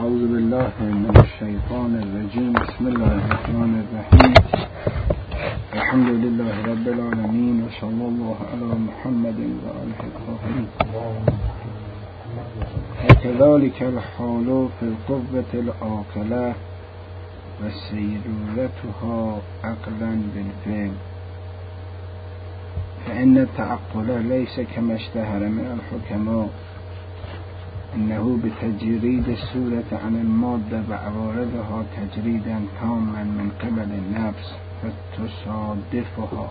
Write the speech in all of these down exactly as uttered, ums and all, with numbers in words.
اعوذ بالله من الشیطان الرجیم. بسم الله الرحمن الرحیم. الحمد لله رب العالمین و صلی الله علی محمد و آله الطاهرین. وكذلك الحال في القوة العاقلة وسيرورتها عقلا بالفعل، فإن التعقل ليس كما اشتهر من الحكماء، إنه بتجريد الصورة عن المادة وعوارضها تجريدا تاما من قبل النفس فتصادفها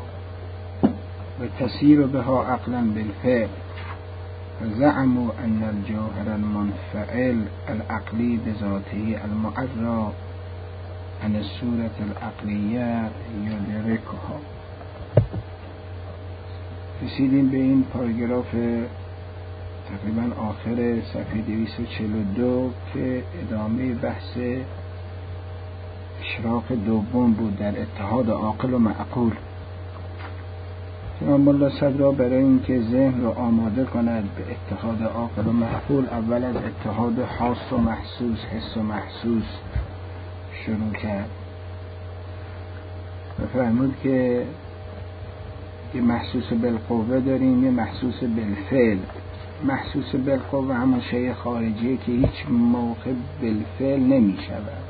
وتسير بها عقلا بالفعل، فزعموا أن الجوهر المنفعل العقلي بذاته المعرى عن الصورة العقلية يدركها. رسیدیم به این پاراگراف تقریبا آخر صفحه دویست و چهل و دو که ادامه بحث اشراق دوم بود در اتحاد عاقل و معقول. جناب ملا صدرا برای اینکه ذهن رو آماده کند به اتحاد عاقل و معقول، اول از اتحاد حاس و محسوس، حس و محسوس شروع کرد و فرمود که یه محسوس بالقوه داریم، یه محسوس بالفعل. محسوس بالقوه همون شیء خارجیه که هیچ موقع بالفعل نمی شود،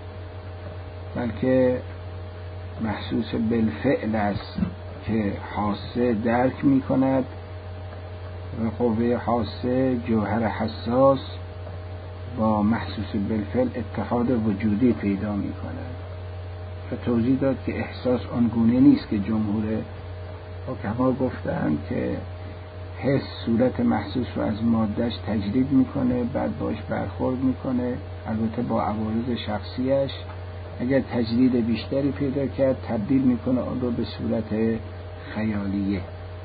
بلکه محسوس بالفعل است که حاسه درک می کند و قوه حاسه جوهر حساس با محسوس بالفعل اتحاد وجودی پیدا می کند. و توضیح داد که احساس آنگونه نیست که جمهور حکما گفتند که حس صورت محسوس رو از مادهش تجرید میکنه، بعد باش برخورد میکنه، البته با عوارض شخصیش. اگر تجرید بیشتری پیدا کرد تبدیل میکنه آن رو به صورت خیالیه.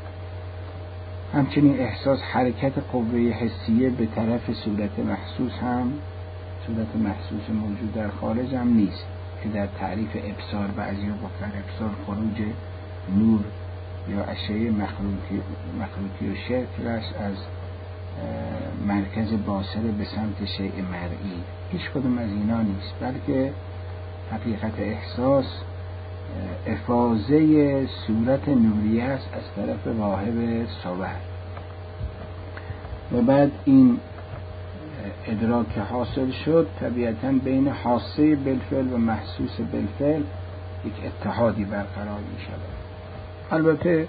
همچنین احساس حرکت قوه حسیه به طرف صورت محسوس هم صورت محسوس موجود در خارج هم نیست که در تعریف ابصار بعضی گفتن ابصار خروج نور یا اشعه مخروطی مخروطی و شکلش از مرکز باصره به سمت شیء مرئی. هیچ کدوم از اینا نیست، بلکه حقیقت احساس افاضه صورت نوریه است از طرف واهب صور. و بعد این ادراک حاصل شد، طبیعتاً بین حاسه بالفعل و محسوس بالفعل یک اتحادی برقرار می شود. البته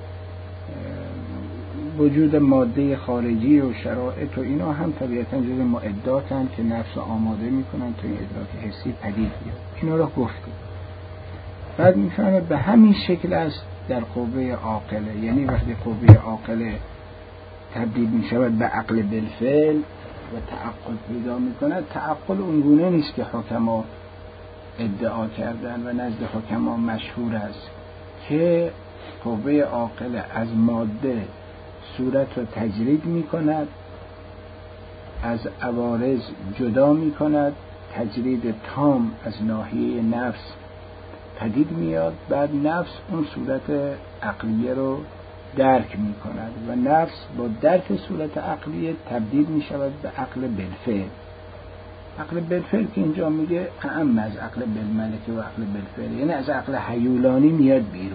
وجود ماده خارجی و شرایط و اینا هم طبیعتاً جز معداتن که نفس آماده میکنن تا این ادراک حسی پدید بیاد. اینا رو گفتیم. بعد میفهمه به همین شکل است در قوه عاقله، یعنی وقتی قوه عاقله تبدیل میشود به عقل بالفعل و تعقل پیدا میکند، تعقل اونگونه نیست که حکما ادعا کردن و نزد حکما مشهور است که قوه عاقله از ماده صورت رو تجرید می کند، از عوارض جدا می کند، تجرید تام از ناحیه نفس پدید میاد، بعد نفس اون صورت عقلیه رو درک می کند و نفس با درک صورت عقلیه تبدیل می شود به عقل بالفعل. عقل بالفعل که اینجا میگه اعم از عقل بالملکه و عقل بالفعل، یعنی از عقل هیولانی میاد بیرون.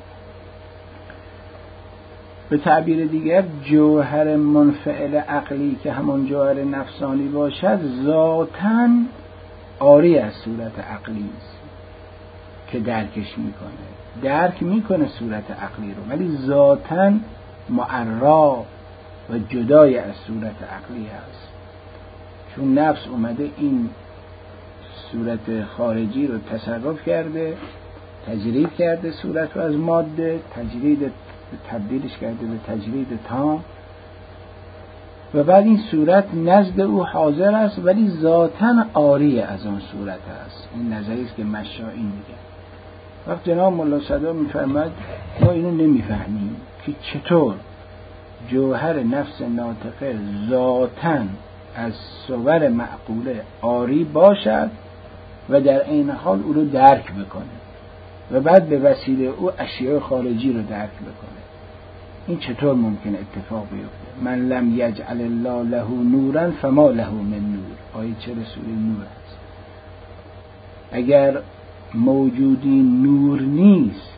به تعبیر دیگر جوهر منفعل عقلی که همون جوهر نفسانی باشد ذاتاً عاری از صورت عقلی است که درکش میکنه، درک میکنه صورت عقلی رو، ولی ذاتاً معرا و جدای از صورت عقلی است. چون نفس اومده این صورت خارجی رو تصرف کرده، تجرید کرده صورت رو از ماده، تجرید تبدیلش کرده به تجرید تام و بعد این صورت نزد او حاضر است ولی ذاتاً عاری از اون صورت است. این نظریه است که مشائی میگه. وقت جناب ملا صدرا میفرماد ما اینو نمیفهمیم که چطور جوهر نفس ناطقه ذاتاً از صور معقوله عاری باشد و در عین حال او رو درک بکنه و بعد به وسیله او اشیاء خارجی رو درک بکنه. این چطور ممکن اتفاق بیفته؟ من لم یجعل الله له نورا فما له من نور. آیه چه سوره نور هست. اگر موجودی نور نیست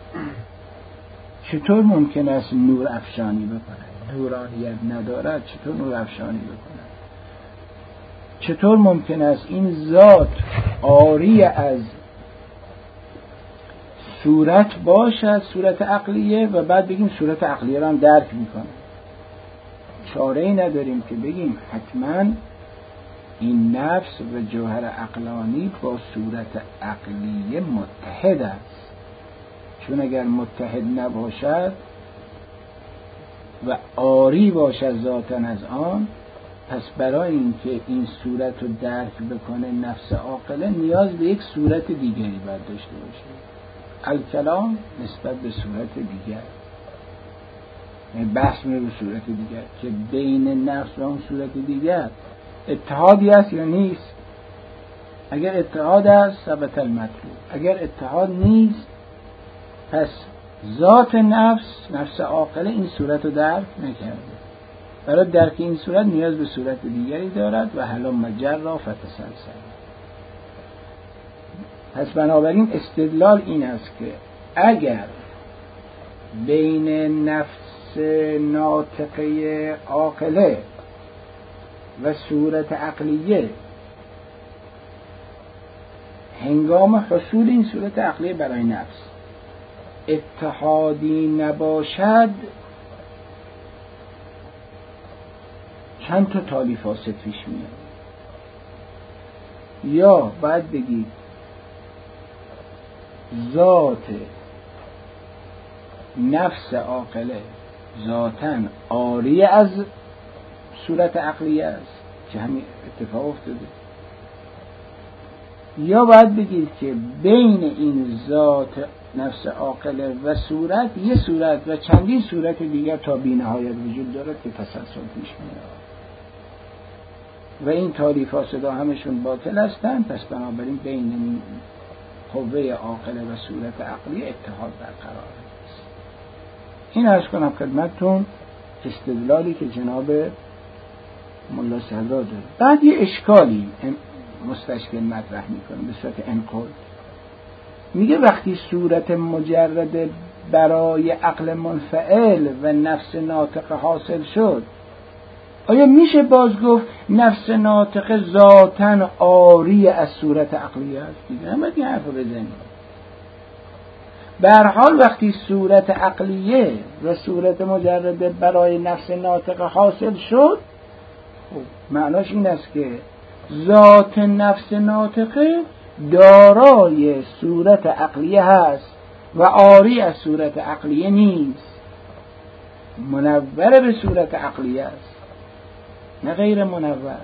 چطور ممکن است نور افشانی بکنه؟ نورانیت ندارد چطور نور افشانی بکنه؟ چطور ممکن است این ذات عاری از صورت باشد، صورت عقلیه، و بعد بگیم صورت عقلیه را هم درک میکنه؟ چاره‌ای نداریم که بگیم حتما این نفس و جوهر عقلانی با صورت عقلیه متحد است، چون اگر متحد نباشد و عاری باشد ذاتاً از آن، پس برای اینکه این صورت رو درک بکنه نفس عاقله نیاز به یک صورت دیگری باید داشته باشه. الکلام نسبت به صورت دیگر، یعنی بحث میره به صورت دیگر که بین نفس و اون صورت دیگر اتحادی است یا نیست. اگر اتحاد است ثبت المطلوب، اگر اتحاد نیست پس ذات نفس نفس عاقله این صورت رو درک نکرده. برای درک این صورت نیاز به صورت دیگری دارد و حالا مجر را فتسلسل. پس بنابراین استدلال این است که اگر بین نفس ناطقه عاقله و صورت عقلیه هنگام حصول این صورت عقلیه برای نفس اتحادی نباشد، چند تا تالی فاسد پیش میاد. یا باید بگید ذات نفس عاقله ذاتاً عاری از صورت عقلیه است که همین اتفاق افتاده، یا باید بگید که بین این ذات نفس عاقله و صورت یه صورت و چندین صورت دیگر تا بی‌نهایت وجود دارد که تسلسل پیش میاد و این تالی فاسدا همشون باطل هستند. پس بنابراین بین قوه عاقله و صورت عقلی اتحاد برقرار است. این عرض کنم خدمتتون استدلالی که جناب ملا صدرا داره. بعد یه اشکالی مستشکل مطرح میکنه به صورت انقل. میگه وقتی صورت مجرد برای عقل منفعل و نفس ناطق حاصل شد، آیا میشه باز گفت نفس ناطق ذاتاً عاری از صورت عقلی است؟ دیگه هم باید این حرف رو بزنیم. به هر حال وقتی صورت عقلیه و صورت مجرد برای نفس ناطق حاصل شد، خب معناش این است که ذات نفس ناطقه دارای صورت عقلیه هست و عاری از صورت عقلیه نیست، منور به صورت عقلیه است نه غیر منور.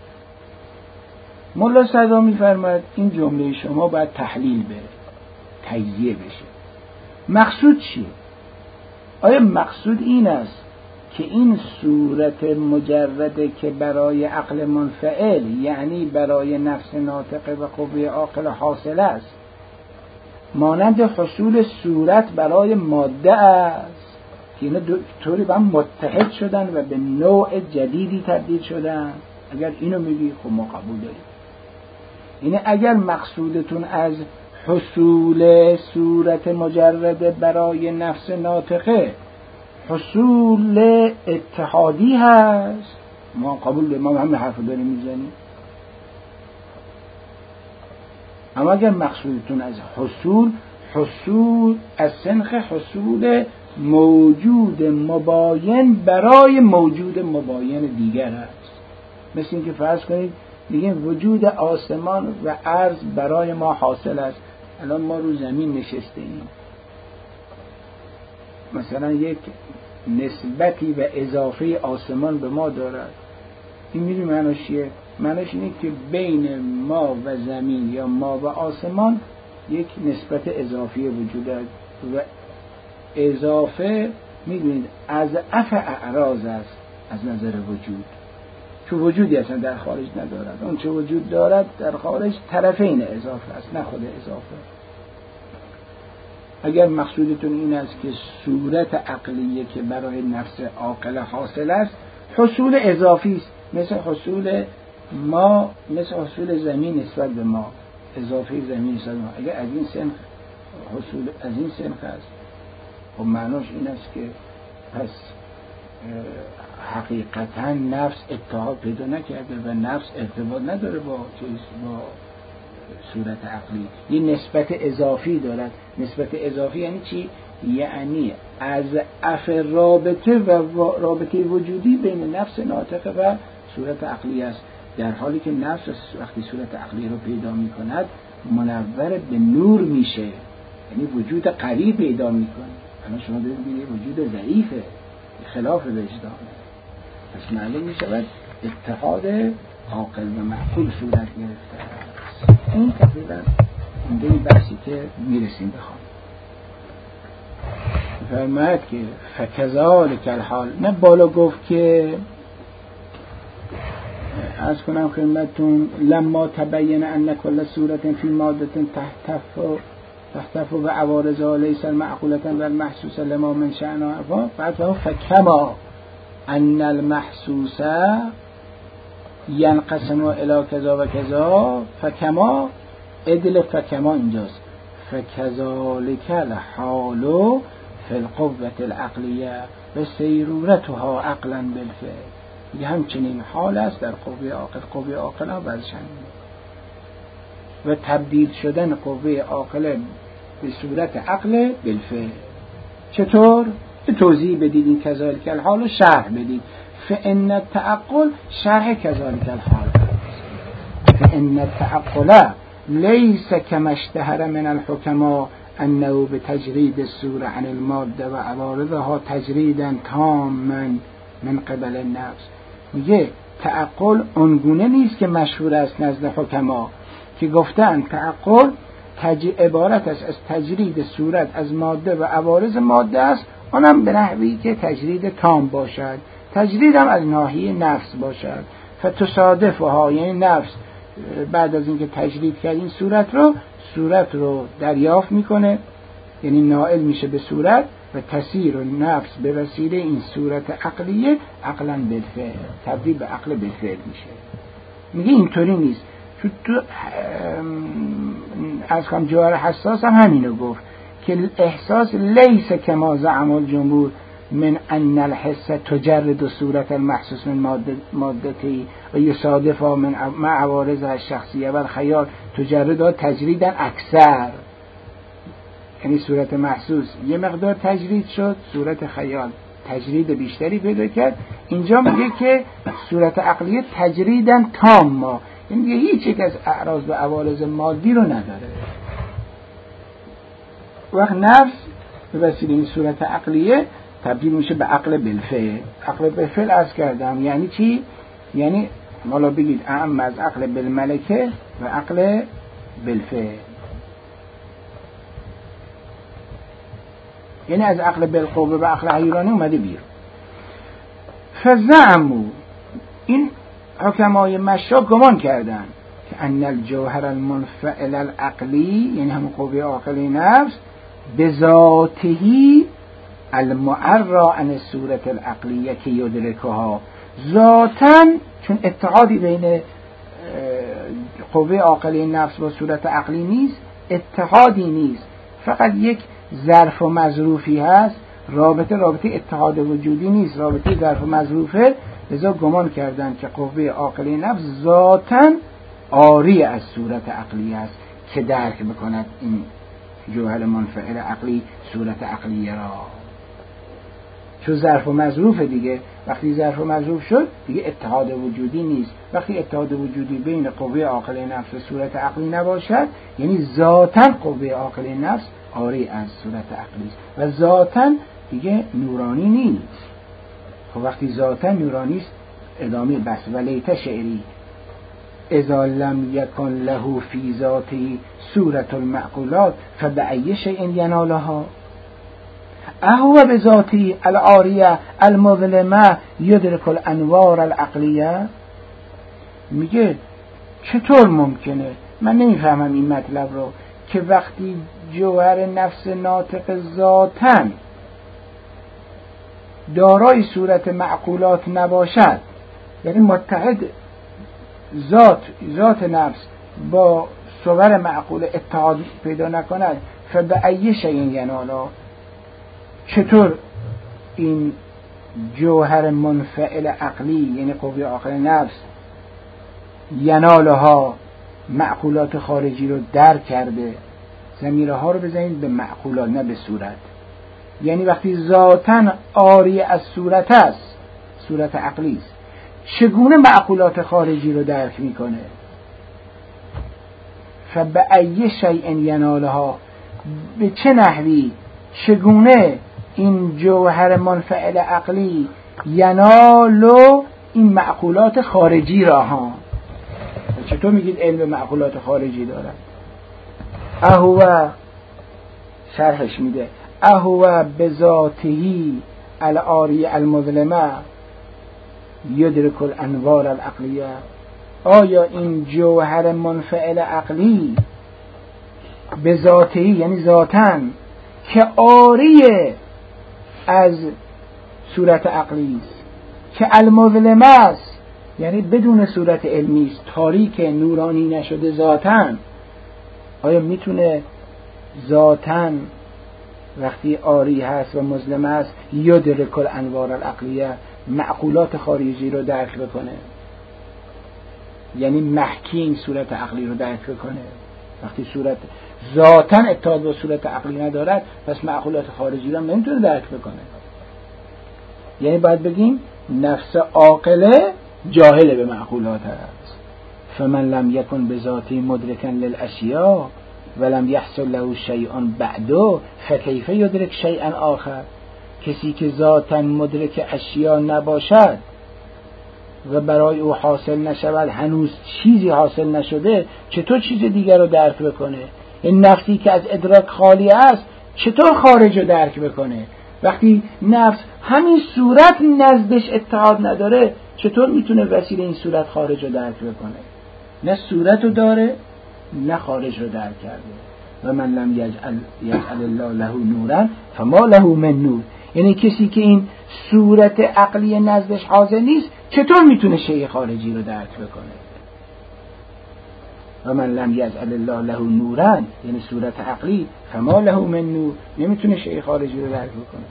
ملا صدرا می‌فرماید این جمله شما باید تحلیل بره، تجزیه بشه. مقصود چیه؟ آیا مقصود این است که این صورت مجرده که برای عقل منفعل یعنی برای نفس ناطقه و قوه عاقل حاصل است مانند حصول صورت برای ماده است که اینا طوری با هم متحد شدن و به نوع جدیدی تبدیل شدن؟ اگر اینو میگی خب ما قبول داریم. یعنی اگر مقصودتون از حصول صورت مجرده برای نفس ناطقه حصول اتحادی هست، ما قبول داریم، ما همین حرف داریم میزنیم. اما اگر مقصودتون از حصول حصول از سنخ حصول موجود مباین برای موجود مباین دیگر هست، مثل این که فرض کنید میگیم وجود آسمان و ارض برای ما حاصل است. الان ما رو زمین نشسته ایم، مثلا یک نسبتی و اضافه آسمان به ما دارد. این میدونی معناش چیه؟ معناش اینه که بین ما و زمین یا ما و آسمان یک نسبت اضافی وجود دارد و اضافه میدونید از اف اعراض است از نظر وجود، چون وجودی اصلا در خارج ندارد. اون چه وجود دارد در خارج طرفین اضافه است نه خود اضافه. اگر مقصودتون این است که صورت عقلیه که برای نفس عاقل حاصل است حصول اضافی است، مثل حصول ما، مثل حصول زمین نسبت به ما، اضافه زمین نسبت به ما. اگر از این سنخ حصول از این سنخ است، خب معناش این است که پس حقیقتا نفس اتحاد پیدا نکرده و نفس ارتباط نداره با چیز، با صورت عقلی، یه نسبت اضافی دارد. نسبت اضافی یعنی چی؟ یعنی از اف رابطه و رابطه وجودی بین نفس ناطقه و صورت عقلی است، در حالی که نفس وقتی صورت عقلی رو پیدا می کند منور به نور میشه، یعنی وجود قوی پیدا می کنه. اما شما ببینید وجود ضعیفه، خلاف وجدانه. پس معلوم می شود اتحاد عاقل و معقول صورت گرفته است. این تقریبا این این بحثی که میرسیم بخوام فرماید که فکذالک الحال، نه بالا گفت که از کنم خدمتتون لما تبین ان کل صورت فی ماده تحتف تحتف و عوارضها لیس المعقولة و المحسوسة لما من شأنها، بعد فکما ان المحسوس ینقسم الى کذا و کذا فکما ادل فکما اینجاست فکذالک الحال فی القوة العقلیه و سیرورتها عقلا بالفعل. یه همچنین حال است در قوه عاقل. قوه عاقل ها بعضش و تبدیل شدن قوه عاقل به صورت عقل بالفعل. چطور؟ به توضیح بدید این کذالک الحال و شرح بدید. فإن التعقل شرح کذالک الحال. فإن التعقل لیس کما اشتهر من الحکما انه بتجرید الصورة عن الماده و عوارضها تجریدا تاما من قبل النفس. میگه تعقل اونگونه نیست که مشهور است نزد حکما که گفتن تعقل تج... عبارت است از تجرید صورت از ماده و عوارض ماده است، اونم به نحوی که تجرید تام باشد، تجرید هم از ناحیه نفس باشد. فتصادفها، یعنی نفس بعد از اینکه تجرید کرد این صورت رو صورت رو دریافت میکنه، یعنی نائل میشه به صورت و تسیر و نفس به وسیله این صورت عقلیه عقلا بالفعل، تبدیل به عقل بالفعل میشه. میگه اینطوری نیست. تو تو از کم جوهر حساس هم همینو گفت که احساس لیس کما زعم الجمهور من ان الحس تجرد صورت المحسوس من مادتی و یصادف من مع عوارض الشخصیه و الخیال تجرد تجریدا اکثر، یعنی صورت محسوس یه مقدار تجرید شد، صورت خیال تجرید بیشتری پیدا کرد. اینجا میگه که صورت عقلیه تجریدا تام، یعنی میگه هیچ یک از اعراض و عوارض مادی رو نداره. وقت نفس به وسیله این صورت عقلیه تبدیل میشه به عقل بالفعل. عقل بالفعل عرض کردم یعنی چی؟ یعنی مالا بگید اعم از عقل بالملکه و عقل بالفعل، یعنی از عقل بالقوه و عقل حیرانی اومده بیرون. فزعمو، این حکمای مشاق گمان کردن که ان الجوهر المنفعل العقلی، یعنی همون قوه عاقلی نفس، بذاتهی المعرى عن الصورت العقلیه که یدرکها، ذاتاً چون اتحادی بین قوه عاقلی نفس با صورت عقلی نیست، اتحادی نیست، فقط یک ظرف و مظروفی هست، رابطه رابطه اتحاد وجودی نیست، رابطه ظرف و مظروفه. لذا گمان کردند که قوه عاقلی نفس ذاتاً عاری از صورت عقلی است که درک بکند این جوهر منفعل عقلی صورت عقلیه را. چون ظرف و مظروف دیگه، وقتی ظرف و مظروف شد دیگه اتحاد وجودی نیست. وقتی اتحاد وجودی بین قوه عاقله نفس و صورت عقلی نباشد، یعنی ذاتاً قوه عاقله نفس عاری از صورت عقلی است و ذاتاً دیگه نورانی نیست. خب وقتی ذاتاً نورانی است، ادامه بس ولیت شعری اذا لم یکن له فی ذاتی صورت المعقولات فبأی شیء ینالها اهو بذاتی العاریه المظلمه یدرک الانوار العقلیه. میگه چطور ممکنه، من نمیفهمم این مطلب رو، که وقتی جوهر نفس ناطق ذاتن دارای صورت معقولات نباشد، یعنی متحد ذات ذات نفس با صور معقول اتحاد پیدا نکند، فبأی شیء ینالا، چطور این جوهر منفعل عقلی یعنی قوه عاقل نفس ینالها معقولات خارجی رو درک کرده؟ ضمیره ها رو بزنید به معقولات نه به صورت. یعنی وقتی ذاتن عاری از صورت است، صورت عقلی است، چگونه معقولات خارجی رو درک میکنه؟ فبأی شیء ینالها، به چه نحوی، چگونه این جوهر منفعل عقلی ینالو این معقولات خارجی را ها؟ چطور میگید علم معقولات خارجی دارد؟ اهو شرحش میده اهو بذاتهی العاری المظلمه یدرک الانوار العقلیه. آیا این جوهر منفعل عقلی به ذاتی یعنی ذاتن که عاری از صورت عقلی است، که المظلمه است یعنی بدون صورت علمی است، تاریک نورانی نشده ذاتن، آیا میتونه ذاتن وقتی عاری هست و مظلمه است یدرک الانوار العقلیه معقولات خارجی رو درک بکنه؟ یعنی محکیم صورت عقلی رو درک بکنه. وقتی صورت ذاتن اتحاد با صورت عقلی ندارد، پس معقولات خارجی رو نمیتونه درک بکنه. یعنی باید بگیم نفس عاقله جاهل به معقولات است. فمن لم یکن بذاتی مدرکا للاشیاء ولم یحصل له شیء بعده فکیف یدرک شیئا آخر. کسی که ذاتن مدرک اشیاء نباشد و برای او حاصل نشود، هنوز چیزی حاصل نشده، چطور چیز دیگر رو درک بکنه؟ این نفسی که از ادراک خالی است چطور خارج رو درک بکنه؟ وقتی نفس همین صورت نزدش اتحاد نداره، چطور میتونه وسیله این صورت خارج رو درک بکنه؟ نه صورت رو داره نه خارج رو درک کرده. و من لم یجعل یجعل الله له نورا فما له من نور. یعنی کسی که این صورت عقلی نزدش حاضر نیست، چطور میتونه شیء خارجی رو درک بکنه؟ و من لم یجعل الله له نورا یعنی صورت عقلی، فما له من نور، نمیتونه شیء خارجی رو درک بکنه.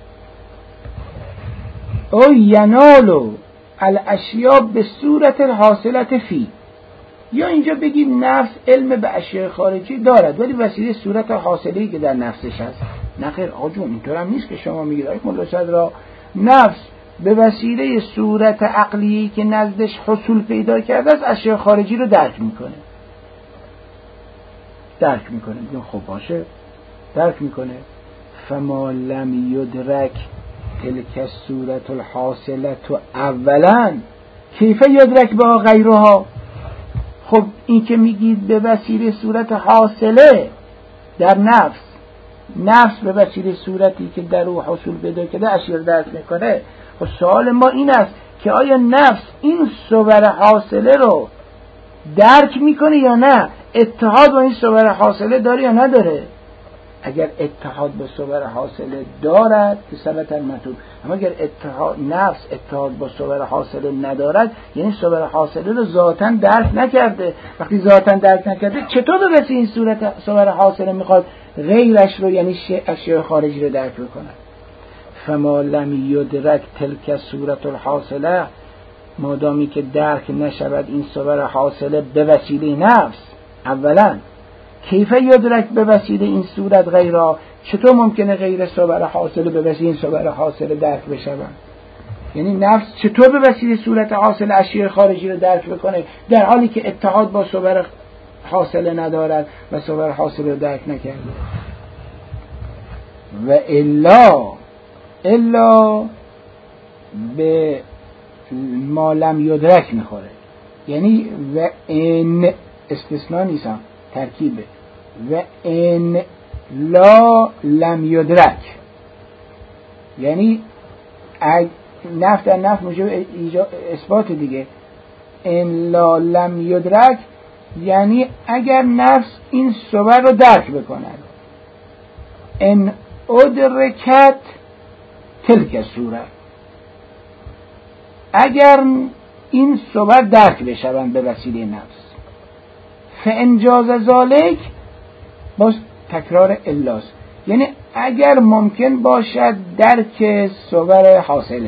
او ینالو الاشیاء به صورت الحاصلت فی، یا اینجا بگیم نفس علم به اشیاء خارجی دارد ولی وسیله صورت حاصلی که در نفسش هست. نه خیر آجون، اینطور هم نیست که شما میگید آیت مولا صدرا نفس به وسیله صورت عقلی که نزدش حصول پیدا کرده از اشیاء خارجی رو درک میکنه. درک میکنه میگن خب باشه درک میکنه. فما لم یدرک تلک صورت الحاصله اولا کیف یدرک با غیرها. خب این که میگید به وسیله صورت حاصله در نفس، نفس به وسیله صورتی که در او حصول پیدا کرده اشیاء درک میکنه، خب سوال ما این است که آیا نفس این صور حاصله رو درک میکنه یا نه؟ اتحاد با این صور حاصله داره یا نداره؟ اگر اتحاد با صور حاصله دارد که ثبت المطلوب، اما اگر اتحاد نفس اتحاد با صور حاصله ندارد، یعنی صور حاصله رو ذاتاً درک نکرده. وقتی ذاتاً درک نکرده، چطور به وسیله این صورت صور حاصله میخواد غیرش رو یعنی اشیاء خارجی رو درک بکنه؟ فما لم یدرک تلک صورت الحاصله، مادامی که درک نشود این صور حاصله به وسیله نفس اولا، کیف یدرک به وسیله این صورت غیرها، چطور ممکنه غیر صور حاصله به وسیله این صور حاصله درک بشون؟ یعنی نفس چطور به وسیله صورت حاصله اشیاء خارجی رو درک بکنه در حالی که اتحاد با صور حاصله ندارد و صور حاصله رو درک نکرده؟ و الا الا به ما لم یدرک میخوره، یعنی و این استثناء نیستم، ترکیبه و ان لا لم یدرک، یعنی نفت در نفت موجب اثبات دیگه. ان لا لم یدرک یعنی اگر نفس این صور رو درک بکند، ان ادرکت تلک صورت، اگر این صور درک بشوند به وسیله نفس، فانجاز ذالک، باز تکرار الاست، یعنی اگر ممکن باشد درک صور حاصله،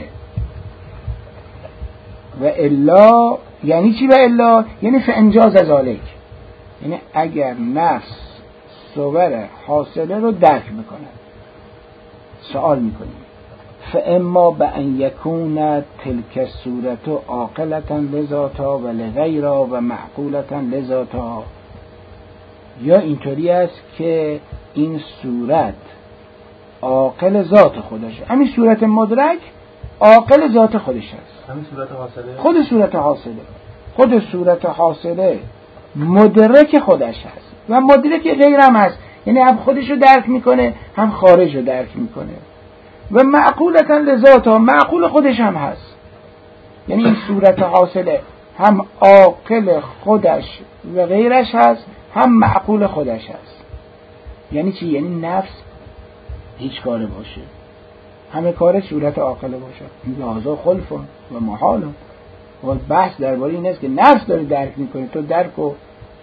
و الا یعنی چی؟ و الا یعنی فانجاز ذالک، یعنی اگر نفس صور حاصله رو درک میکند. سوال میکنیم فاما بان یکون تلک صورت عاقلة لذاتها و لغیرها و معقولة لذاتها، یا اینطوری است که این صورت عاقل ذات خودش، همین صورت مدرک عاقل ذات خودش است، همین صورت حاصله، خود صورت حاصله، خود صورت حاصله مدرک خودش هست و مدرک غیر هم هست، یعنی هم خودش رو درک میکنه هم خارج رو درک میکنه، و معقولتاً لذاتها، معقول خودش هم هست، یعنی این صورت حاصله هم عاقل خودش و غیرش هست، هم معقول خودش هست. یعنی چی؟ یعنی نفس هیچ کاره باشه، همه کار صورت عاقله باشه، لحاظا خلف و محال. و بحث درباره این است که نفس داره درک میکنه، تو درک و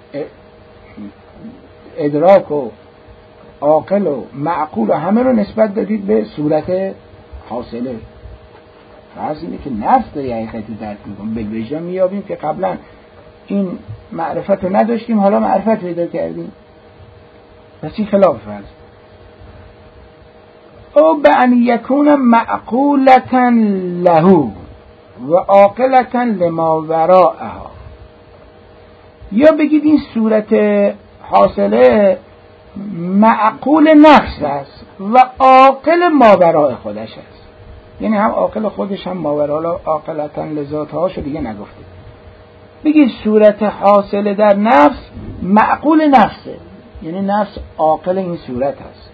ادراک و عاقل و معقول و همه رو نسبت دادید به صورت حاصله. فرض اینه که نفس داره حقیقتی درک میکنه. به وجه میابیم که قبلا این معرفت رو نداشتیم، حالا معرفت پیدا کردیم. پس این خلاف فرض. او به ان یکون معقولتا له و عاقلتا لما وراءها، یا بگید این صورت حاصله معقول نفس است و عاقل ماوراء خودش است، یعنی هم عاقل خودش هم ماوراء، عاقلتا لذاتها شو دیگه نگفته. بگید صورت حاصله در نفس معقول نفسه، یعنی نفس عاقل این صورت هست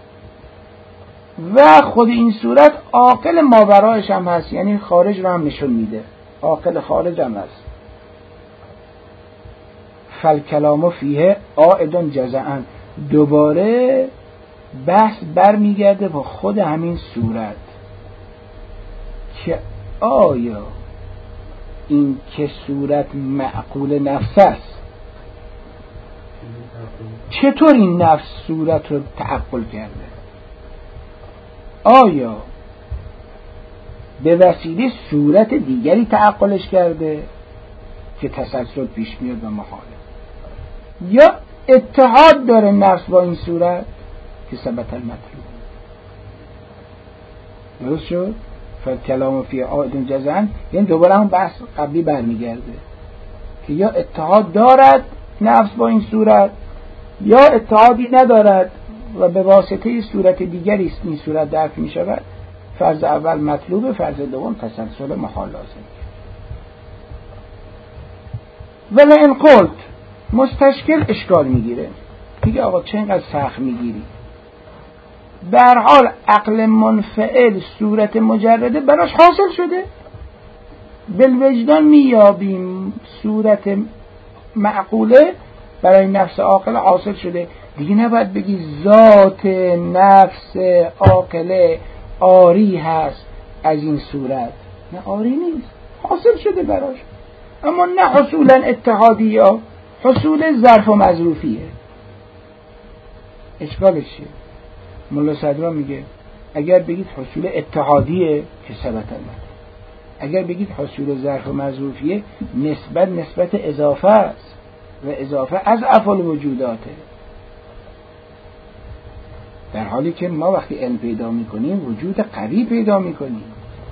و خود این صورت عاقل ماورایش هم هست، یعنی خارج رو هم نشون میده، عاقل خارج هم هست. فالکلام فیه عائد جزعا، دوباره بحث برمیگرده با خود همین صورت که آیا این که صورت معقول نفس است، چطور این نفس صورت رو تعقل کرده؟ آیا به وسیله صورت دیگری تعقلش کرده که تسلسل پیش میاد و محاله، یا اتحاد داره نفس با این صورت که ثبت المطلوب؟ درست شد؟ فالکلام فی عائد جزعا، یعنی دوباره هم بحث قبلی برمیگرده که یا اتحاد دارد نفس با این صورت یا اتحادی ندارد و به واسطه صورت دیگری است این صورت درک می شود. فرض اول مطلوب، فرض دوم تسلسل محال لازم. ولی این قلت مستشکل اشکال میگیره، دیگه آقا چه اینقدر سخت میگیری؟ به هر حال عقل منفعل صورت مجرده براش حاصل شده، بالوجدان میابیم صورت معقوله برای نفس عاقل حاصل شده، دیگه نباید بگی ذات نفس عاقله آری هست از این صورت. نه، آری نیست، حاصل شده براش، اما نه حصولا اتحادی یا حصول ظرف و مظروفیه. اشکالش چیه؟ مولا صدرا میگه اگر بگید حصول اتحادیه که ثبت المطلوب، اگر بگید حصول ظرف و مظروفیه نسبت نسبت اضافه است و اضافه از افعال وجوداته، در حالی که ما وقتی علم پیدا میکنیم وجود قوی پیدا میکنیم.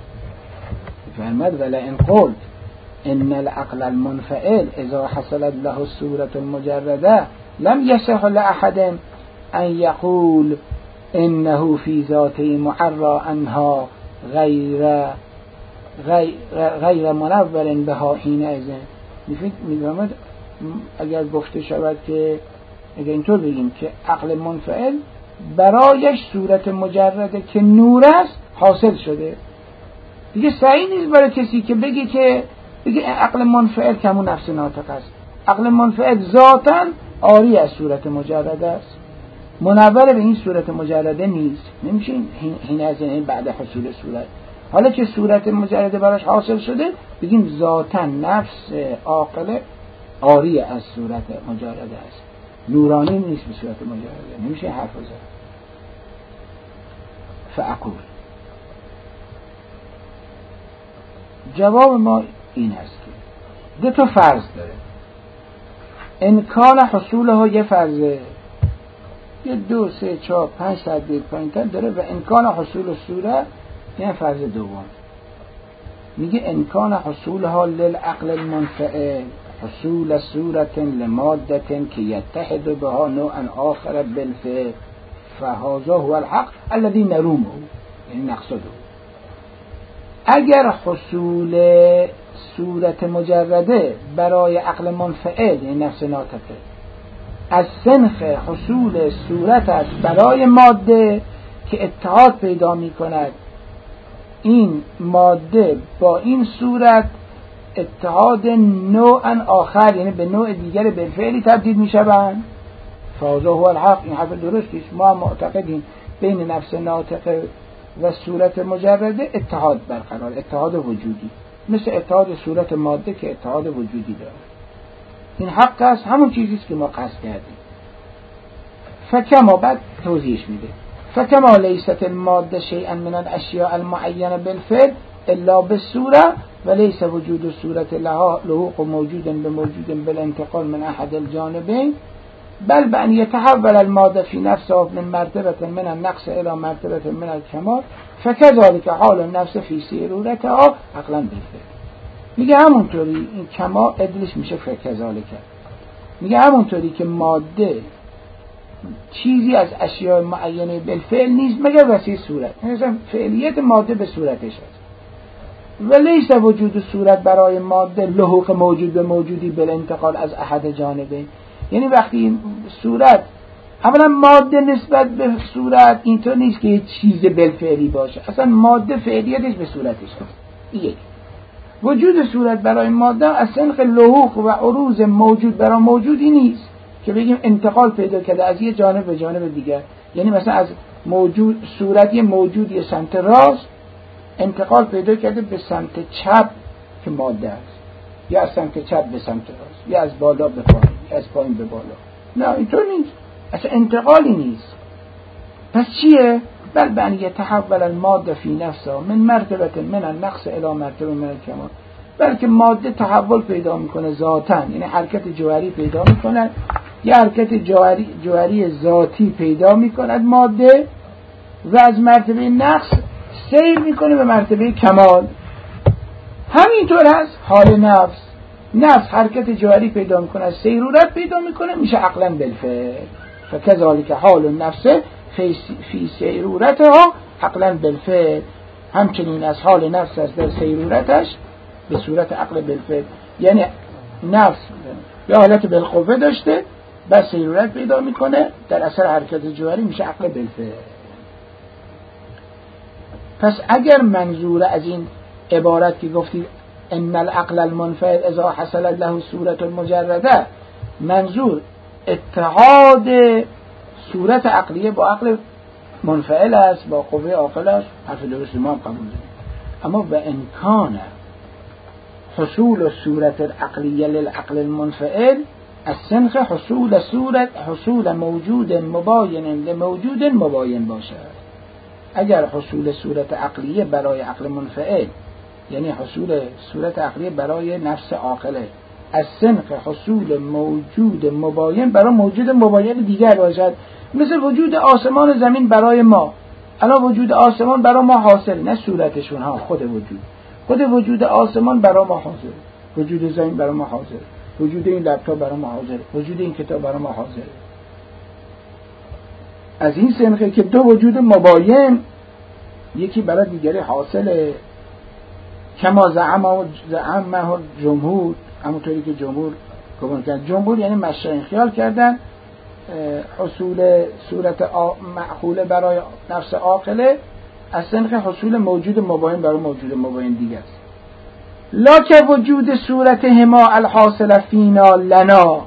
فرمد ولا ان قلت ان العقل المنفعل اذا حصلت له الصورة المجرده لم يصح لأحد ان يقول انه في ذاته معرى عنها غیر غیر, غیر منور بها حینئذ. میفهمد اگر گفته شود که اگر اینطور بگیم که عقل منفعل برایش صورت مجرده که نور است حاصل شده، دیگه صحیح نیست برای کسی که بگه که بگه عقل منفعل که همون نفس ناطق است. عقل منفعل ذاتاً عاری از صورت مجرده است، منور به این صورت مجرده نیست. نمیشه این از این بعد حصول صورت. حالا که صورت مجرده براش حاصل شده بگیم ذاتاً نفس عاقله عاری از صورت مجرده است، نورانی نیست به صورت مجرده. نمیشه حرف بزن. فاقول جواب ما این است که دو تا فرض داره. امکان حصول ها یه فرضه، یه دو سه چهار پنج صد بیت پایین تر داره و امکان حصول صورت یه فرض دوم. میگه امکان حصول ها للعقل المنفعل حصول صورت لمادة که یتحد بها نوعا آخر بالفعل فهذا هو الحق الذي نرومه، یعنی نقصده. اگر حصول صورت مجرده برای عقل منفعل یعنی نفس ناطقه از سنخ حصول صورت است برای ماده که اتحاد پیدا می کند، این ماده با این صورت اتحاد نوعا آخر یعنی به نوع دیگر بالفعلی تبدیل می شوند، فهذا هو الحق. این حرف درستی است. ما معتقدیم بین نفس ناطقه و صورت مجرده اتحاد برقرار، اتحاد وجودی، مثل اتحاد صورت ماده که اتحاد وجودی داره. این حق است، همون چیزی است که ما قصد کردیم. فکما بعد توضیحش میده فکما لیست الماده شیئا من الاشیاء المعینه بالفعل الا بالصوره و لیس وجود الصورت لها لحوق موجود بموجود بالانتقال من احد الجانبین بل بأن يتحول الماده في نفسه من مرتبه من النقص الى مرتبه من الكمال فكذلك حال النفس في سيرورتها عقلا بالفعل. میگه همونطوری این کما ادلش میشه فکذالک. میگه همونطوری که ماده چیزی از اشیاء معینه بالفعل نیست مگر وسیله صورت، مثلا فعلیت ماده به صورتش است. و لیس وجود صورت برای ماده لحوق موجود به موجودی بالانتقال از احد جانبین، یعنی وقتی صورت اولا ماده نسبت به صورت اینطور نیست که یه چیز بالفعلی باشه، اصلا ماده فعلیتش به صورتش است. یک وجود صورت برای ماده از سنخ لحوق و عروض موجود برای موجودی نیست که بگیم انتقال پیدا کرده از یه جانب به جانب دیگر، یعنی مثلا از موجود صورت یه موجودی سمت راست انتقال پیدا کرده به سمت چپ که ماده است، یا از سمت چپ به سمت راست، یا از بالا به پایین، یا از پایین به بالا. نه اینطور نیست، اصلا انتقالی نیست. پس چیه؟ بل بأن يتحول الماده في نفسها من مرتبه من النقص الى مرتبه من الكمال، بلکه ماده تحول پیدا میکنه ذاتاً، یعنی حرکت جوهری پیدا میکنه، یه حرکت جوهری جوهری ذاتی پیدا میکند ماده و از مرتبه نقص سیر میکنه به مرتبه کمال. همینطور هست حال نفس. نفس حرکت جوهری پیدا میکنه، سیرورت پیدا میکنه، میشه عقلا بالفعل. فکذالک حال النفس فی سیرورتها عقلا بالفعل، همچنین از حال نفس از در سیرورتش به صورت عقل بالفعل، یعنی نفس یا حالت بالقوه داشته بعد سیرورت پیدا میکنه در اثر حرکت جوهری میشه عقل بالفعل. پس اگر منظور از این عبارت که گفتید ان العقل المنفعل اذا حصل له صورت مجرده، منظور اتحاد صورت عقلیه با عقل منفعل است، با قوه عاقله است، حرف درست ما قبول داریم. اما به امکان حصول صورت العقلیه للعقل المنفعل از سنخ حصول صورت حصول موجود مباین لموجود مباین باشد. اگر حصول صورت عقلیه برای عقل منفعل یعنی حصول صورت عقلیه برای نفس عاقله از سنخ حصول موجود مباین برای موجود مباین دیگر باشد، مثل وجود آسمان و زمین برای ما. الان وجود آسمان برای ما حاصل، نه صورتشون ها، خود وجود خود وجود آسمان برای ما حاضر، وجود زمین برای ما حاضر، وجود این لپتاپ برای ما حاضر، وجود این کتاب برای ما حاضر. از این سنخه که دو وجود مباین یکی برای دیگری حاصله. کما زعم زعم جمهور، همونطوری که جمهور گمان کردن. جمهور یعنی مشایخ خیال کردن حصول صورت معقوله برای نفس عاقله از سنخ حصول موجود مباین برای موجود مباین دیگه است. لا که وجود صورتهما الحاصل فینا لنا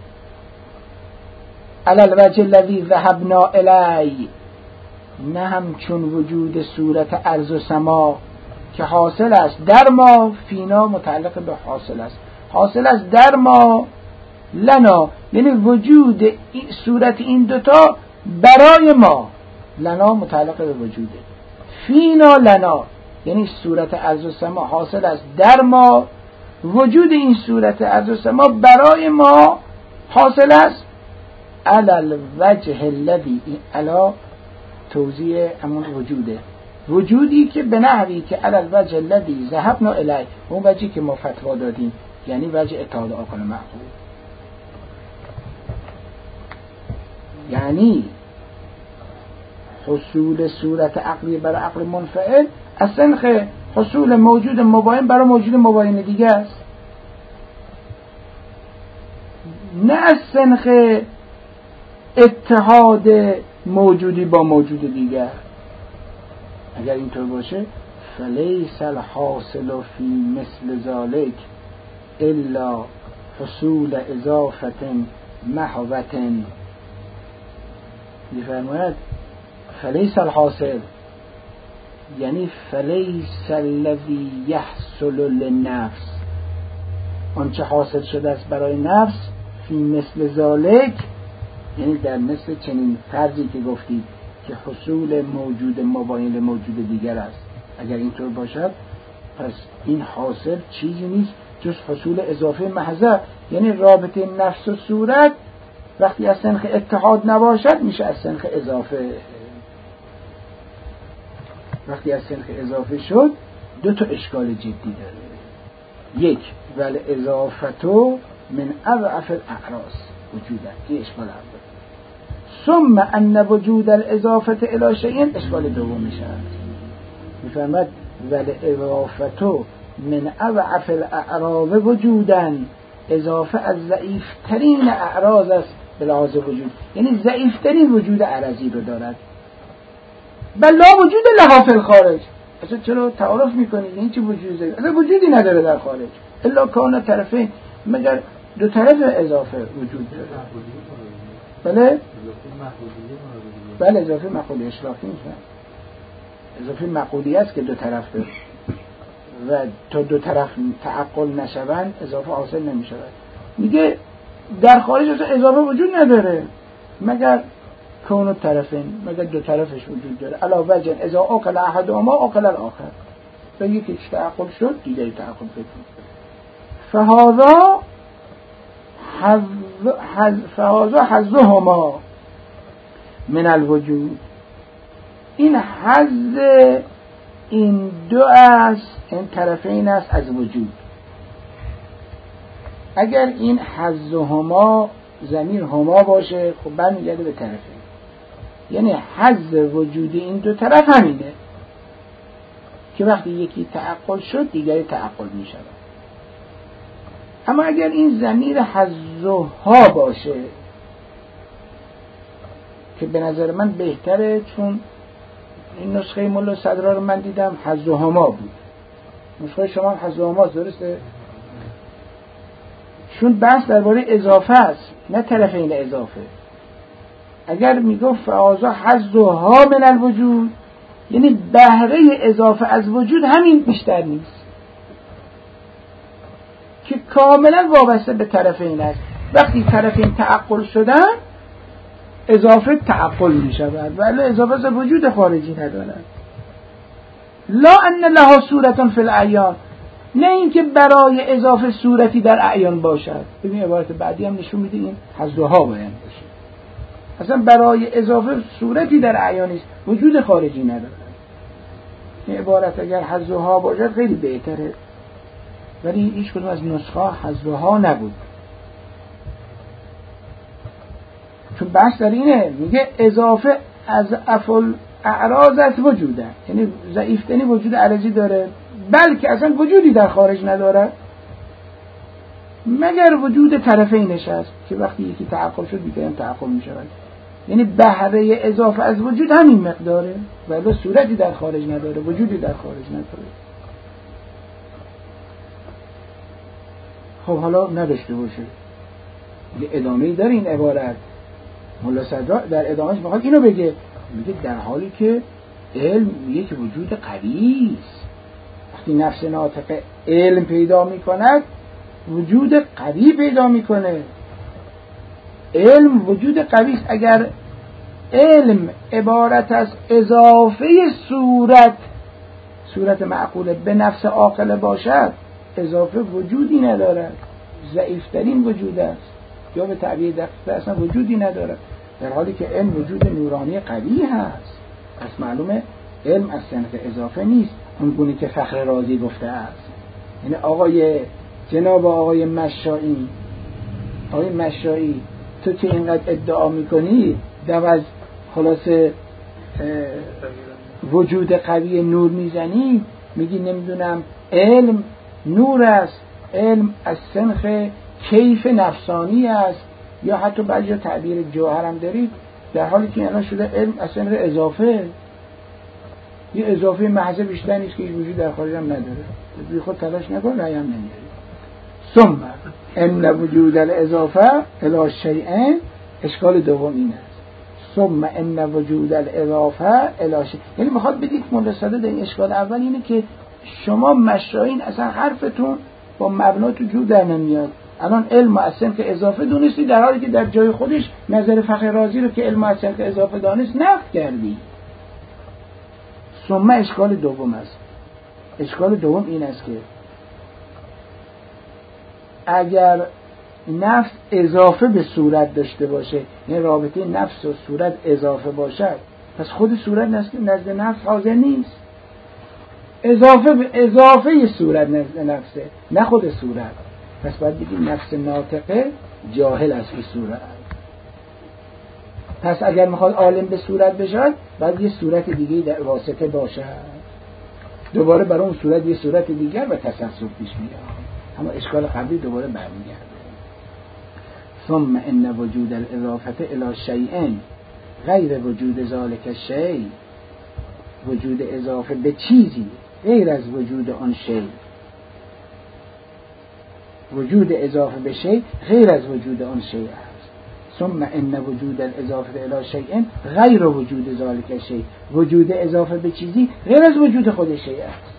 علی الوجه الذی ذهبنا الی، نه همچون وجود صورت ارض و سما که حاصل است در ما، فینا متعلق به حاصل است، حاصل است در ما، لنا یعنی وجود این صورت این دوتا برای ما، لنا متعلق به وجوده، فینا لنا یعنی صورت ارض و سما حاصل است در ما، وجود این صورت ارض و سما برای ما حاصل است علی الوجه الذی، علی توزیع همون وجوده، وجودی که به نحوی که علی الوجه الذی ذهبنا الیه، اون وجهی که ما فتوا دادیم، یعنی وجه اتحاد عاقل معقول، یعنی حصول صورت عقلی برای عقل منفعل از سنخ حصول موجود مباین برای موجود مباین دیگه است، نه از سنخ اتحاد موجودی با موجود دیگر. اگر اینطور باشه فلیس الحاصل فی مثل ذالک الا حصول اضافت محوت، میفرماید فلیس الحاصل یعنی فلیس الذی یحصل للنفس، آنچه حاصل شده است برای نفس، فی مثل ذالک یعنی در مثل چنین فرضی که گفتید که حصول موجود مباین موجود دیگر است، اگر اینطور باشد پس این حاصل چیزی نیست جز حصول اضافه محض، یعنی رابطه نفس و صورت وقتی از سنخ اتحاد نباشد میشه از سنخ اضافه، وقتی از سنخ اضافه شد دو تا اشکال جدی داره، یک ول اضافتو من اضعف الاعراض وجودا، این اشکال اول، ثم ان وجود الاضافه الی شیء اشکال دوم میشه، میفهمد ول اضافتو من اضعف الاعراض وجودا، اضافه از ضعیف ترین اعراض است به لحاظ وجود، یعنی ضعیف ترین وجود عرضی رو دارد، بل لا وجود لها فی الخارج، اصلا چرا تعارف میکنید این چه وجودی داره، اصلا وجودی نداره در خارج، الا کان طرفین مگر دو طرف اضافه وجود داره، بله بله اضافه مقولی اشراقی میشه، اضافه مقولی است که دو طرف داره و تا دو طرف تعقل نشوند اضافه حاصل نمیشه، میگه در خارج اصلا اضافه وجود نداره مگر کون طرفین، مگر دو طرفش وجود داره، علاوه وجه اذا اکل احدهما اکل الاخر، و یکیش تعقل شد دیگری تعقل بکن، فهذا حظ حظ فهذا حظهما من الوجود، این حظ این دو است، این طرفین است از وجود. اگر این حظهما ضمیر هما باشه خب برمیگرده به طرفین، یعنی حظ وجود این دو طرف همینه که وقتی یکی تعقل شد دیگری تعقل می شود. اما اگر این ضمیر حظها باشه که به نظر من بهتره، چون این نسخه ملا صدرا رو من دیدم حظهما بود، نسخه شما هم حظهما درسته؟ چون بحث درباره اضافه است نه طرفین اضافه. اگر میگفت فعاضا حظها من الوجود یعنی بهره اضافه از وجود همین بیشتر نیست که کاملا وابسته به طرفین است، وقتی طرفین تعقل شدن اضافه تعقل می شود ولی اضافه از وجود خارجی ندارد. لا ان لها صورتن فی الاعیان، نه اینکه برای اضافه صورتی در اعیان باشد. ببین عبارت بعدی هم نشون میده این حظها باید باشه، اصلا برای اضافه صورتی در اعیان نیست، وجود خارجی ندارد. این عبارت اگر حظها باشد خیلی بهتره، ولی هیچ کدوم از نسخه حظها نبود، چون بحث در اینه میگه اضافه از افل اعراض از وجوده، یعنی ضعیفتنی وجود عرضی داره بلکه اصلا وجودی در خارج نداره مگر وجود طرفینش هست که وقتی یکی تعقل شد دیگه هم تعقل می شود، یعنی بهره اضافه از وجود همین مقداره ولی صورتی در خارج نداره، وجودی در خارج نداره. خب حالا نداشته باشه. یه ادامه‌ای داره این عبارت. مولا صدرا در ادامهش میخواد اینو بگه، میگه در حالی که علم یک وجود قوی است. وقتی نفس ناطقه علم پیدا میکند وجود قوی پیدا میکنه. علم وجود قوی است. اگر علم عبارت از اضافه صورت صورت معقوله به نفس عاقله باشد، اضافه وجودی ندارد، ضعیفترین وجود است، یا به تعبیر دقیق اصلا وجودی ندارد، در حالی که علم وجود نورانی قوی هست. پس معلومه علم از صنف اضافه نیست، اون گونه که فخر رازی گفته است. یعنی آقای جناب آقای مشایی آقای مشایی تو که اینقدر ادعا میکنی دم از خلاصه وجود قوی نور میزنی، میگی نمیدونم علم نور است، علم از صنف کیف نفسانی است، یا حتی بعضی جا تعبیر جوهر هم دارید، در حالی که الان شده علم از صنف اضافه. یه اضافه محض بیشتر نیست که هیچ وجود در خارج هم نداره. بی خود تلاش نکن رأی هم نمیاری. ثم ان وجود الاضافه الی شیء، اشکال دوم این است. ثم ان وجود الاضافه الی شیء، یعنی میخواد بگید ملصده در این اشکال اول اینه که شما مشایین اصلا حرفتون با مبنات جو در نمیاد. الان علم از صنف اضافه دونستی، در حالی که در جای خودش نظر فخر رازی رو که علم از صنف اضافه دانست نقد کردی. ثم اشکال دوم است. اشکال دوم این است که اگر نفس اضافه به صورت داشته باشه، یعنی رابطه نفس و صورت اضافه باشد، پس خود صورت نزد نفس حاضر نیست. اضافه به اضافه صورت نزد نفسه، نه خود صورت. پس باید بگیم نفس ناطقه جاهل است به صورت. پس اگر میخواد عالم به صورت بشد باید یه صورت دیگه در واسطه باشد، دوباره برای اون صورت یه صورت دیگر و تصرف پیش میاد، اما اشکال قبلی دوباره برمیگرده. ثم ان وجود الاضافه الی شیء غیر وجود ذلک الشیء، وجود اضافه به چیزی غیر از وجود آن شیء، وجود اضافه به شیء غیر از وجود آن شیء است. ثم ان وجود الاضافه الی شیء غیر وجود ذلک الشیء، وجود اضافه به چیزی غیر از وجود خود شیء است.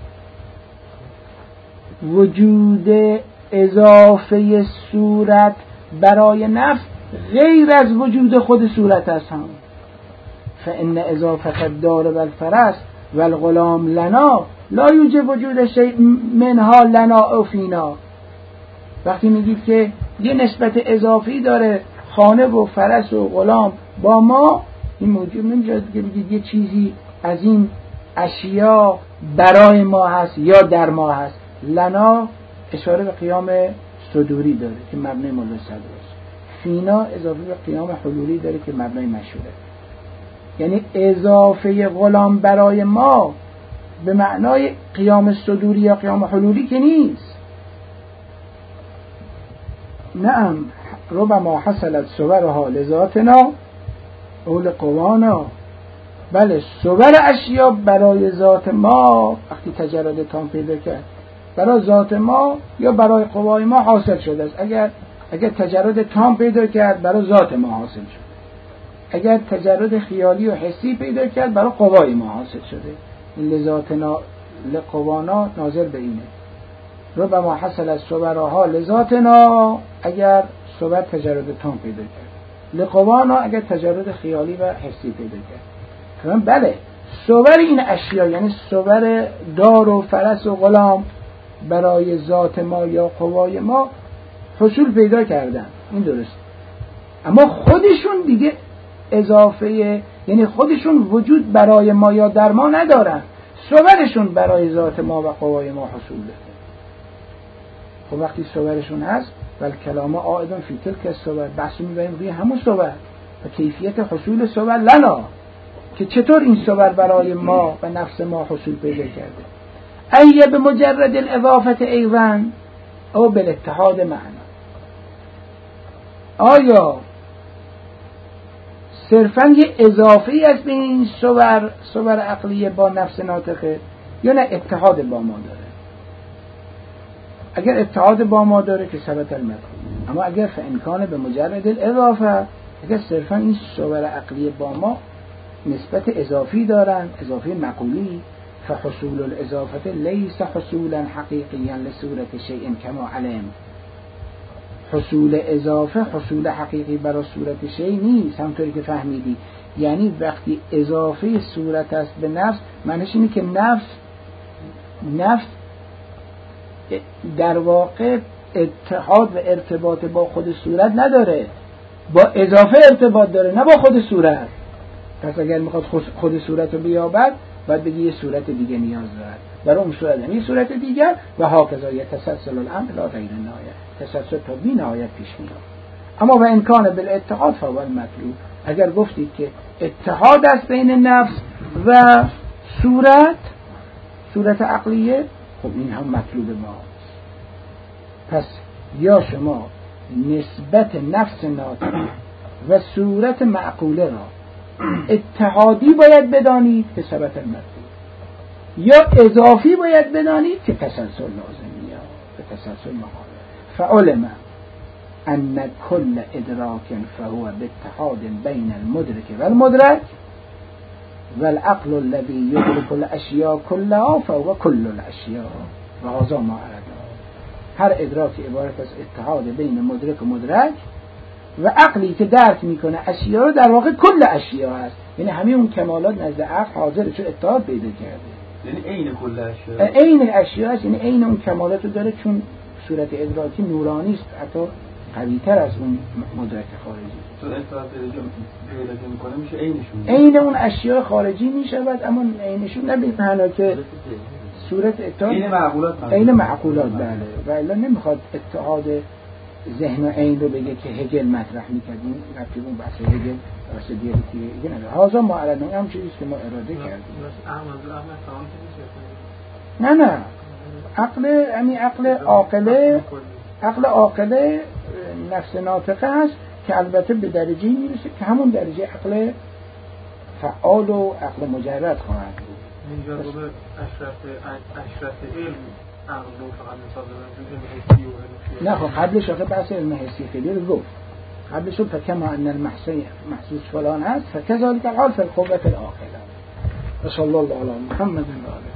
وجود اضافه صورت برای نفس غیر از وجود خود صورت است. هم فان اضافه الدار والفرس والغلام لنا لا یوجب وجود شیء منها لنا او فینا. وقتی میگید که یه نسبت اضافی داره خانه و فرس و غلام با ما، این موجود نمیشه که بگید یه چیزی از این اشیا برای ما هست یا در ما هست. لنا اشاره به قیام صدوری داره که مبنای مولا صدر است. فینا اضافه به قیام حلولی داره که مبنای مشهوره. یعنی اضافه غلام برای ما به معنای قیام صدوری یا قیام حلولی که نیست. نعم ربما حصلت صورها لذاتنا او لقوانا، بله صور اشیا برای ذات ما وقتی تجرد تام پیدا کرد برای ذات ما یا برای قوای ما حاصل شده است. اگر اگر تجرد تام پیدا کرد برای ذات ما حاصل شده، اگر تجرد خیالی و حسی پیدا کرد برای قوای ما حاصل شده. لذاتنا لقوانا ناظر به اینه. ربما حصل از صورها لذاتنا اگر صور تجرد تام پیدا کرد، لقوانا اگر تجرد خیالی و حسی پیدا کرد. بله صور این اشیا یعنی صور دار و فرس و غلام برای ذات ما یا قوای ما حصول پیدا کردن، این درست، اما خودشون دیگه اضافه، یعنی خودشون وجود برای ما یا در ما ندارن، صورشون برای ذات ما و قوای ما حصول داره. خب وقتی صورشون هست بل کلام آیدون فی تلک الصور، بحث می‌بریم روی همون صور و کیفیت حصول صور لنا، که چطور این صور برای ما و نفس ما حصول پیدا کرده. ایه به مجرد الاضافه ایوان او بالاتحاد معنا، آیا صرفاً یه اضافه ای است به این صور صور عقلیه با نفس ناطقه یا نه اتحاد با ما داره؟ اگر اتحاد با ما داره که ثبت المطلوب. اما اگر فامکان به مجرد الاضافه، اگر صرفا این صور عقلی با ما نسبت اضافی دارن، اضافی مقولی، فحصول الاضافه لیس حصولا حقیقیا لصورت شیء کما علم. حصول اضافه حصول حقیقی برای صورت شیء نیست، همونطوری که فهمیدی. یعنی وقتی اضافه صورت است به نفس، معنیش اینه که نفس نفس در واقع اتحاد و ارتباط با خود صورت نداره، با اضافه ارتباط داره، نه با خود صورت. پس اگر میخواد خود صورت رو بیابد، باید بگی یه صورت دیگه نیاز دارد، برای اون صورت هم یه صورت دیگر و هاکذا یتسلسل الامر لا غیر النهایه، تسلسل تا بی نهایت پیش میاد. اما و امکان بالاتحاد فهو المطلوب. اگر گفتید که اتحاد است بین نفس و صورت، صورت عقلیه، خب این هم مطلوب ماست. پس یا شما نسبت نفس ناطق و صورت معقوله را اتحادی باید بدانید که ثبت المطلوب، یا اضافی باید بدانید که تسلسل لازمی یا به تسلسل مخالف. فعلم ان کل ادراک فهو باتحاد بین المدرک و المدرک والعقل الذي يدرك الاشیاء كلها فهو كل الاشیاء و هذا ما اردنا. هر ادراکی عبارت از اتحاد بین مدرک و مدرک و عقلی که درک میکنه اشیا رو، در واقع کل اشیا هست. یعنی همه اون کمالات نزد عقل حاضر شو اتحاد پیدا کرده، یعنی عین کل اشیا، عین اشیا هست، یعنی عین اون کمالات رو داره، چون صورت ادراکی نورانی است، حتی قوی تر از اون مدرک خارجی. تو اتحاد پیدا میکنه میشه عینشون، عین اون اشیا خارجی میشود، اما عینشون نه به معنی که صورت اتحاد عین معقولات، عین معقولات بله. و الا نمیخواد اتحاد ذهن و عین رو بگه که هگل مطرح می‌کردیم، رفتی اون بحث هگل واسه دیالکتیک دیگه نداره. هازا ما الان هم چیزی که ما اراده کردیم. نه نه عقل، یعنی عقل عاقله، عقل عاقله نفس ناطقه هست که البته به درجه‌ای میرسه که همون درجه عقل فعال و عقل مجرد خواهد بود. اینجا رو به اشرف اشرف علم عقل فقط مثال نه خب قبلش آخه بحث علم حسی خیلی رو گفت قبلش رو فکما ان المحسوس فلان هست فکذالک الحال فی القوة العاقله. صلی الله علی محمد و آله.